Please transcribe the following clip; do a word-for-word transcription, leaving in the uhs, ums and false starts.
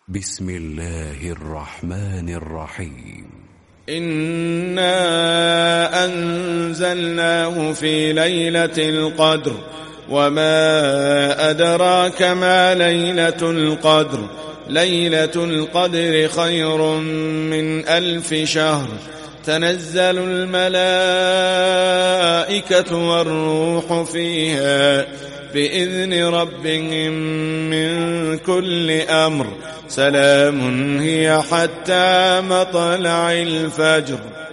بسم الله الرحمن الرحيم. إنا أنزلناه في ليلة القدر وما أدراك ما ليلة القدر ليلة القدر خير من ألف شهر تنزل الملائكة والروح فيها بإذن ربهم من كل أمر سلام هي حتى مطلع الفجر.